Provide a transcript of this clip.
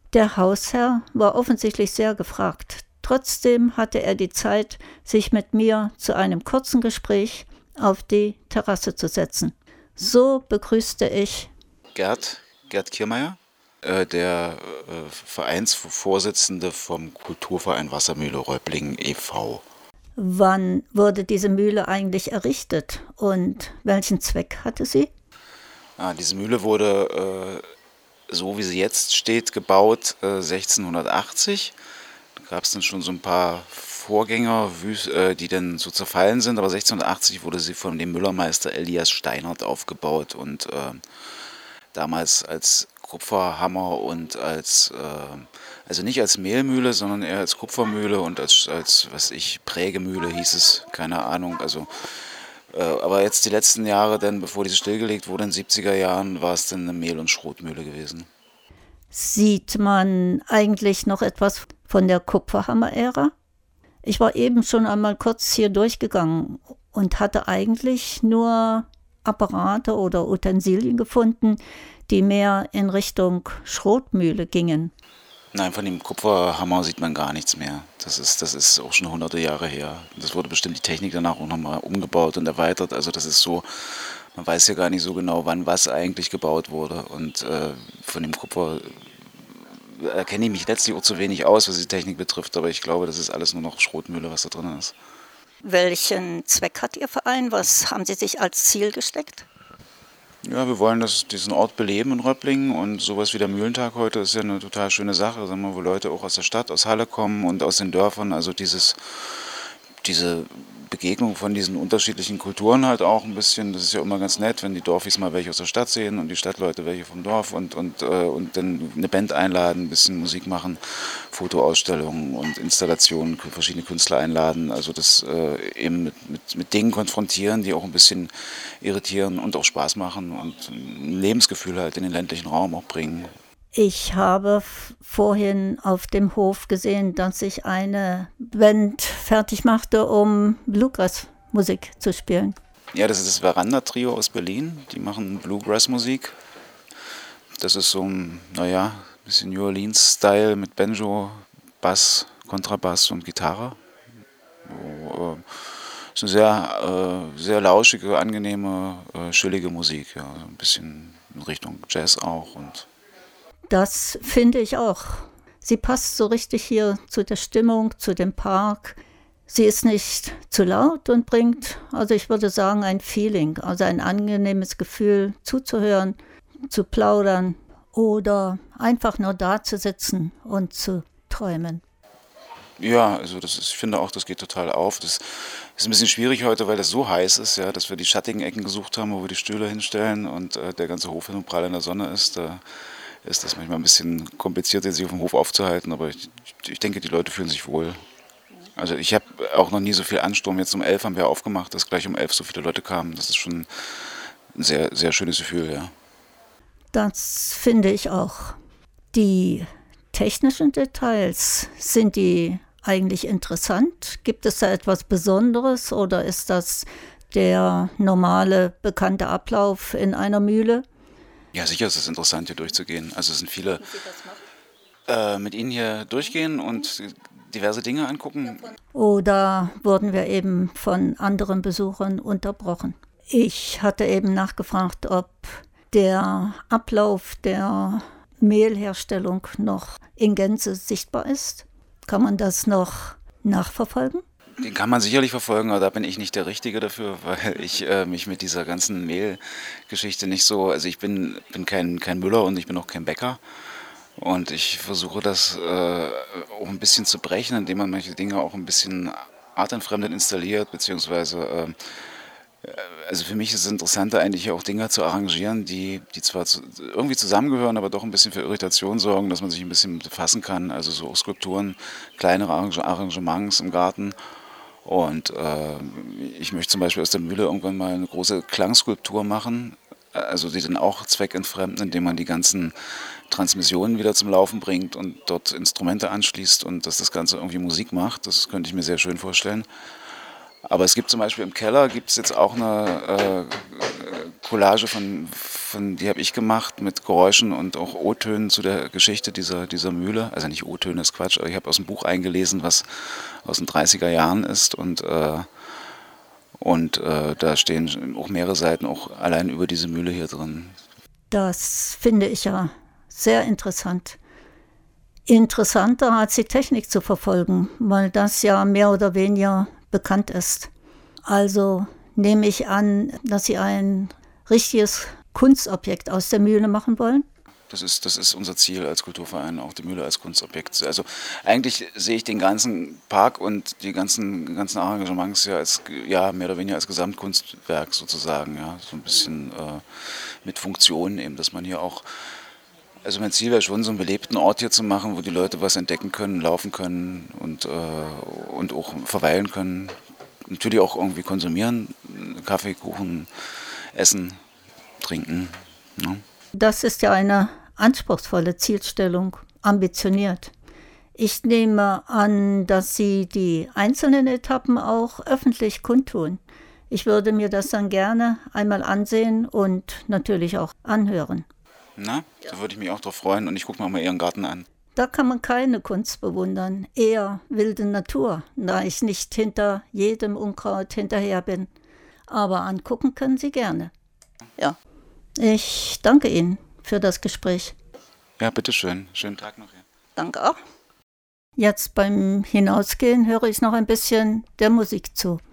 Der Hausherr war offensichtlich sehr gefragt. Trotzdem hatte er die Zeit, sich mit mir zu einem kurzen Gespräch auf die Terrasse zu setzen. So begrüßte ich Gerd Kiermeier, der Vereinsvorsitzende vom Kulturverein Wassermühle Reublingen e.V. Wann wurde diese Mühle eigentlich errichtet und welchen Zweck hatte sie? Diese Mühle wurde, so wie sie jetzt steht, gebaut 1680. Da gab es dann schon so ein paar Vorgänger, die dann so zerfallen sind, aber 1680 wurde sie von dem Müllermeister Elias Steinert aufgebaut und damals als Kupferhammer und also nicht als Mehlmühle, sondern eher als Kupfermühle und als was ich, Prägemühle hieß es, keine Ahnung. Also, aber jetzt die letzten Jahre, dann, bevor diese stillgelegt wurde, in den 70er Jahren, war es dann eine Mehl- und Schrotmühle gewesen. Sieht man eigentlich noch etwas von der Kupferhammer-Ära? Ich war eben schon einmal kurz hier durchgegangen und hatte eigentlich nur Apparate oder Utensilien gefunden, die mehr in Richtung Schrotmühle gingen. Nein, von dem Kupferhammer sieht man gar nichts mehr. Das ist auch schon hunderte Jahre her. Das wurde bestimmt die Technik danach auch nochmal umgebaut und erweitert. Also das ist so, man weiß ja gar nicht so genau, wann was eigentlich gebaut wurde. Und von dem Kupfer erkenne ich mich letztlich auch zu wenig aus, was die Technik betrifft. Aber ich glaube, das ist alles nur noch Schrotmühle, was da drin ist. Welchen Zweck hat Ihr Verein? Was haben Sie sich als Ziel gesteckt? Ja, wir wollen diesen Ort beleben in Röpplingen und sowas wie der Mühlentag heute ist ja eine total schöne Sache, sagen wir, wo Leute auch aus der Stadt, aus Halle kommen und aus den Dörfern, also diese Begegnung von diesen unterschiedlichen Kulturen halt auch ein bisschen, das ist ja immer ganz nett, wenn die Dorfis mal welche aus der Stadt sehen und die Stadtleute welche vom Dorf und dann eine Band einladen, ein bisschen Musik machen, Fotoausstellungen und Installationen, verschiedene Künstler einladen, also das eben mit Dingen konfrontieren, die auch ein bisschen irritieren und auch Spaß machen und ein Lebensgefühl halt in den ländlichen Raum auch bringen. Ich habe vorhin auf dem Hof gesehen, dass sich eine Band fertig machte, um Bluegrass-Musik zu spielen. Ja, das ist das Veranda-Trio aus Berlin. Die machen Bluegrass-Musik. Das ist so ein, naja, bisschen New Orleans-Style mit Banjo, Bass, Kontrabass und Gitarre. Ist eine sehr lauschige, angenehme, chillige Musik. Ja. Ein bisschen in Richtung Jazz auch. Und Das finde ich auch. Sie passt so richtig hier zu der Stimmung, zu dem Park. Sie ist nicht zu laut und bringt, also ich würde sagen, ein Feeling, also ein angenehmes Gefühl zuzuhören, zu plaudern oder einfach nur da zu sitzen und zu träumen. ja, also ich finde auch, das geht total auf. Das ist ein bisschen schwierig heute, weil das so heiß ist, ja, dass wir die schattigen Ecken gesucht haben, wo wir die Stühle hinstellen und der ganze Hof hin und prall in der Sonne ist. Da ist das manchmal ein bisschen kompliziert, sich auf dem Hof aufzuhalten, aber ich denke, die Leute fühlen sich wohl. Also ich habe auch noch nie so viel Ansturm. Jetzt um 11 haben wir aufgemacht, dass gleich um 11 so viele Leute kamen. Das ist schon ein sehr, sehr schönes Gefühl, ja. Das finde ich auch. Die technischen Details, sind die eigentlich interessant? Gibt es da etwas Besonderes oder ist das der normale, bekannte Ablauf in einer Mühle? Ja, sicher ist es interessant, hier durchzugehen. Also es sind viele mit Ihnen hier durchgehen und diverse Dinge angucken. Oder wurden wir eben von anderen Besuchern unterbrochen? Ich hatte eben nachgefragt, ob der Ablauf der Mehlherstellung noch in Gänze sichtbar ist. Kann man das noch nachverfolgen? Den kann man sicherlich verfolgen, aber da bin ich nicht der Richtige dafür, weil ich mich mit dieser ganzen Mehlgeschichte nicht so, also ich bin kein Müller und ich bin auch kein Bäcker. Und ich versuche das auch ein bisschen zu brechen, indem man manche Dinge auch ein bisschen artentfremdet installiert, beziehungsweise also für mich ist es interessanter eigentlich auch Dinge zu arrangieren, die zwar irgendwie zusammengehören, aber doch ein bisschen für Irritation sorgen, dass man sich ein bisschen befassen kann. Also so Skulpturen, kleinere Arrangements im Garten. Und ich möchte zum Beispiel aus der Mühle irgendwann mal eine große Klangskulptur machen, also die dann auch zweckentfremden, indem man die ganzen Transmissionen wieder zum Laufen bringt und dort Instrumente anschließt und dass das Ganze irgendwie Musik macht. Das könnte ich mir sehr schön vorstellen. Aber es gibt zum Beispiel im Keller gibt es jetzt auch eine Collage die habe ich gemacht mit Geräuschen und auch O-Tönen zu der Geschichte dieser Mühle. Also nicht O-Töne ist Quatsch, aber ich habe aus dem Buch eingelesen, was aus den 30er Jahren ist und da stehen auch mehrere Seiten auch allein über diese Mühle hier drin. Das finde ich ja sehr interessant. Interessanter als die Technik zu verfolgen, weil das ja mehr oder weniger bekannt ist. Also nehme ich an, dass Sie ein richtiges Kunstobjekt aus der Mühle machen wollen? Das ist unser Ziel als Kulturverein, auch die Mühle als Kunstobjekt. Also eigentlich sehe ich den ganzen Park und die ganzen Arrangements ja mehr oder weniger als Gesamtkunstwerk sozusagen, ja, so ein bisschen mit Funktion eben, dass man hier auch, also mein Ziel wäre schon, so einen belebten Ort hier zu machen, wo die Leute was entdecken können, laufen können und auch verweilen können. Natürlich auch irgendwie konsumieren, Kaffee, Kuchen, Essen, Trinken. Ne? Das ist ja eine anspruchsvolle Zielstellung, ambitioniert. Ich nehme an, dass Sie die einzelnen Etappen auch öffentlich kundtun. Ich würde mir das dann gerne einmal ansehen und natürlich auch anhören. Na, da würde ich mich auch drauf freuen und ich gucke mir mal Ihren Garten an. Da kann man keine Kunst bewundern, eher wilde Natur, da ich nicht hinter jedem Unkraut hinterher bin. Aber angucken können Sie gerne. Ja. Ich danke Ihnen für das Gespräch. Ja, bitteschön. Schönen Tag noch. Ja. Danke auch. Jetzt beim Hinausgehen höre ich noch ein bisschen der Musik zu.